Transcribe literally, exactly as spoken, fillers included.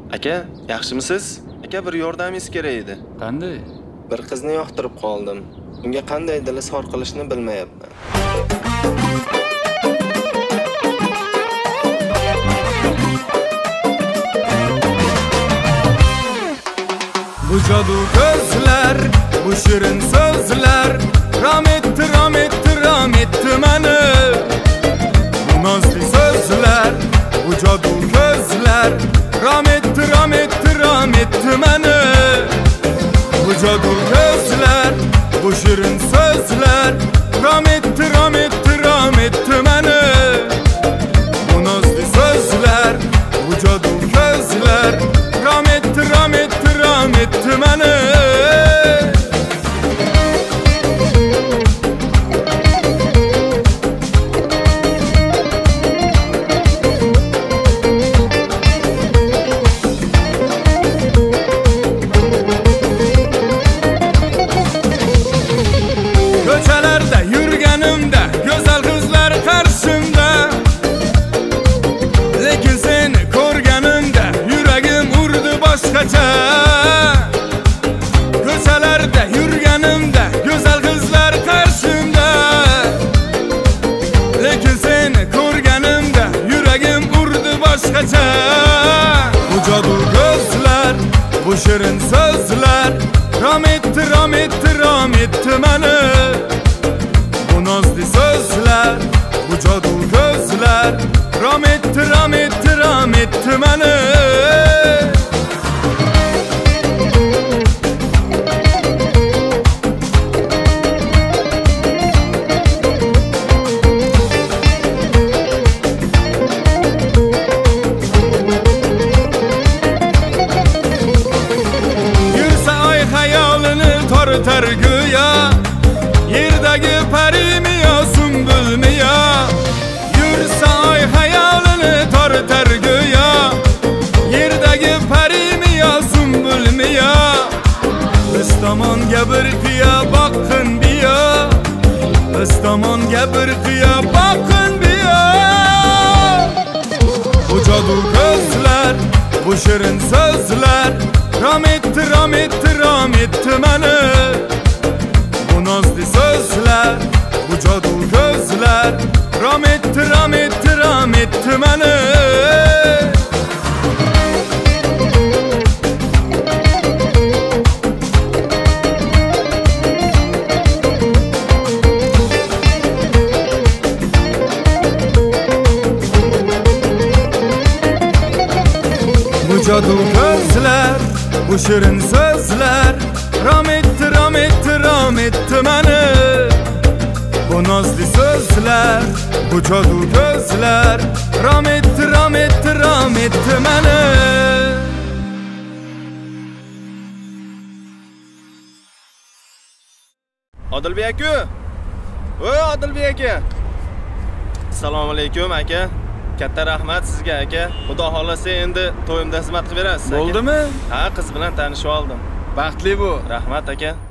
Aka, yaxshimisiz? Aka, bir yordamingiz kerak edi. Qanday? Bir qizni yoqtirib qoldim. Unga qanday dili sor qilishni bilmayapman. Bu jadu gözler, bu şirin sözler ram etti, ram etti, ram etti meni. Bu nazlı sözler, bu jadu gözler ram etti, ram etti, ram etti meni. Bu jadu gözler, bu şirin sözler ram etti, ram etti, ram etti meni. Bu nazlı sözler, bu jadu gözler ram etti, ram etti, ram etti meni. Köçelerde yürgenimde güzel kızlar karşımda, lekin seni ko'rganimda yuragim urdi boshqacha. Köçelerde yürgenimde güzel kızlar karşımda, lekin seni ko'rganimda yuragim urdi boshqacha. Bu jadu gözler, bu şirin sözler ram etti, ram etti, ram etti meni. Bu nazlı sözler, bu jadu gözler ram etti, ram etti, ram etti meni. Yürse ay hayalini tortar güya, yerdagi peri mi ya sümbül mi ya? Yürse ay hayalini tortar güya, yerdagi peri mi ya sümbül mi ya? Biz tomonga bir qiya boqqin biya, biz tomonga bir qiya boqqin biya. Bu jadu gözler, bu şirin sözler ram etti, ram etti, ram etti meni. Bu nazlı sözler, bu jadu gözler ram etti, ram etti, ram etti meni. Bu jadu gözler, bu şirin sözler ram etti, ram etti, ram etti meni. Bu nazlı sözler, bu jadu gözler ram etti, ram etti, ram etti meni. Odilbek aka. Voy Odilbek aka. Assalomu alaykum aka. Katta rahmat sizga aka. Xudo xolasa endi to'yimda xizmat qilib berasiz aka. Bo'ldimi? Ha, qiz bilan tanishib oldim. Baxtli bu. Rahmat aka.